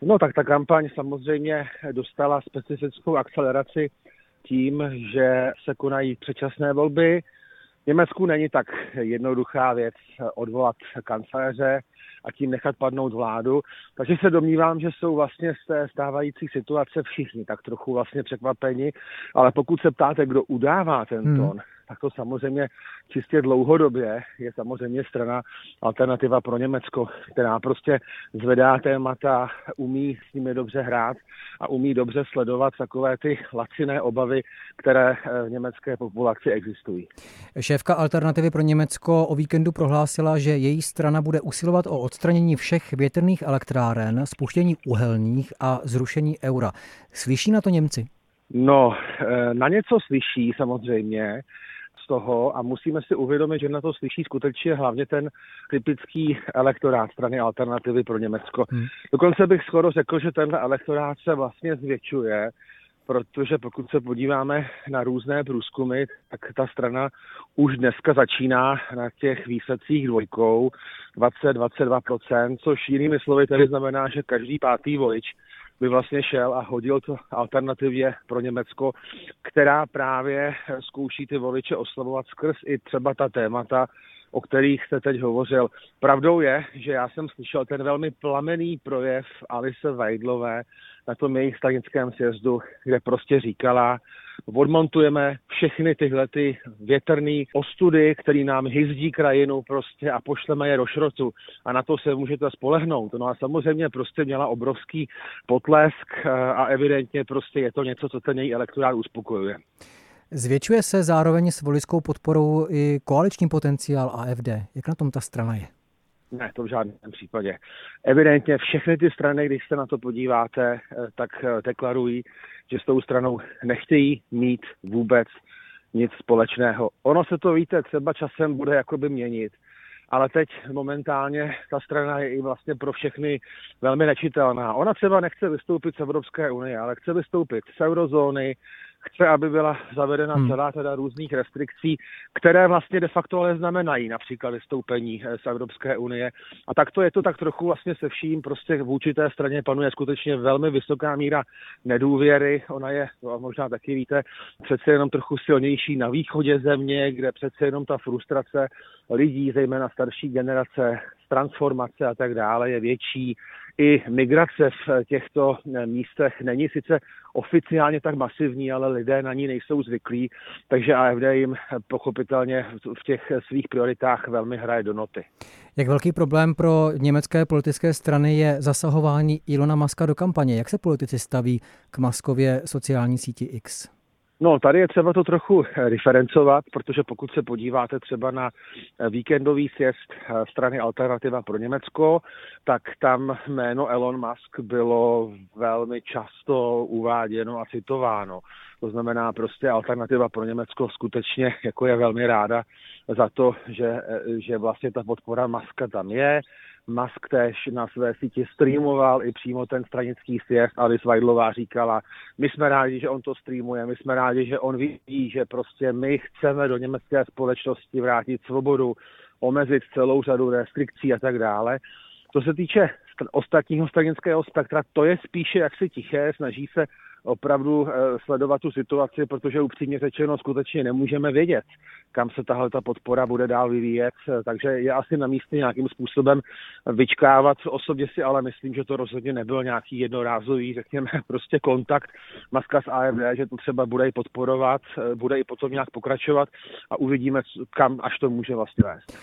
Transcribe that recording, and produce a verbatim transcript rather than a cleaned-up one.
No tak ta kampaň samozřejmě dostala specifickou akceleraci tím, že se konají předčasné volby. V Německu není tak jednoduchá věc odvolat kancléře a tím nechat padnout vládu. Takže se domnívám, že jsou vlastně z té stávající situace všichni tak trochu vlastně překvapeni, ale pokud se ptáte, kdo udává ten Hmm. tón, tak to samozřejmě čistě dlouhodobě je samozřejmě strana Alternativa pro Německo, která prostě zvedá témata, umí s nimi dobře hrát a umí dobře sledovat takové ty laciné obavy, které v německé populaci existují. Šéfka Alternativy pro Německo o víkendu prohlásila, že její strana bude usilovat o odstranění všech větrných elektráren, spuštění uhelných a zrušení eura. Slyší na to Němci? No, na něco slyší samozřejmě z toho a musíme si uvědomit, že na to slyší skutečně hlavně ten typický elektorát strany Alternativy pro Německo. Hmm. Dokonce bych skoro řekl, že ten elektorát se vlastně zvětšuje, protože pokud se podíváme na různé průzkumy, tak ta strana už dneska začíná na těch výsledcích dvojkou dvacet až dvacet dva procent, což jinými slovy tedy znamená, že každý pátý volič by vlastně šel a hodil to Alternativě pro Německo, která právě zkouší ty voliče oslovovat skrz i třeba ta témata, o kterých jste teď hovořil. Pravdou je, že já jsem slyšel ten velmi plamenný projev Alice Weidlové na tom jejich stranickém sjezdu, kde prostě říkala, odmontujeme všechny tyhle ty větrný ostudy, který nám hyzdí krajinu prostě a pošleme je do šrotu. A na to se můžete spolehnout. No a samozřejmě prostě měla obrovský potlesk a evidentně prostě je to něco, co ten její elektorát uspokojuje. Zvětšuje se zároveň s voličskou podporou i koaliční potenciál A F D. Jak na tom ta strana je? Ne, to v žádném případě. Evidentně všechny ty strany, když se na to podíváte, tak deklarují, že s tou stranou nechtějí mít vůbec nic společného. Ono se to, víte, třeba časem bude jakoby měnit, ale teď momentálně ta strana je i vlastně pro všechny velmi nečitelná. Ona třeba nechce vystoupit z Evropské unie, ale chce vystoupit z eurozóny, chce, aby byla zavedena hmm. celá teda různých restrikcí, které vlastně de facto ale znamenají například vystoupení z Evropské unie. A takto je to tak trochu vlastně se vším, prostě vůči té straně panuje skutečně velmi vysoká míra nedůvěry. Ona je, no, možná taky víte, přece jenom trochu silnější na východě země, kde přece jenom ta frustrace lidí, zejména starší generace, transformace a tak dále je větší. I migrace v těchto místech není sice oficiálně tak masivní, ale lidé na ní nejsou zvyklí, takže A F D jim pochopitelně v těch svých prioritách velmi hraje do noty. Jak velký problém pro německé politické strany je zasahování Elona Muska do kampaně? Jak se politici staví k Muskově sociální síti X? No, tady je třeba to trochu diferencovat, protože pokud se podíváte třeba na víkendový sjezd strany Alternativa pro Německo, tak tam jméno Elon Musk bylo velmi často uváděno a citováno. To znamená prostě Alternativa pro Německo skutečně jako je velmi ráda za to, že, že vlastně ta podpora Muska tam je. Musk též na své síti streamoval i přímo ten stranický sjezd. Alice Weidlová říkala, my jsme rádi, že on to streamuje, my jsme rádi, že on vidí, že prostě my chceme do německé společnosti vrátit svobodu, omezit celou řadu restrikcí a tak dále. Co se týče ostatního stranického spektra, to je spíše jaksi tiché, snaží se opravdu sledovat tu situaci, protože upřímně řečeno skutečně nemůžeme vědět, kam se tahle ta podpora bude dál vyvíjet, takže je asi na místě nějakým způsobem vyčkávat. Osobně si ale myslím, že to rozhodně nebyl nějaký jednorázový, řekněme, prostě kontakt Muska s A F D, že to třeba bude i podporovat, bude i potom nějak pokračovat a uvidíme, kam až to může vlastně vést.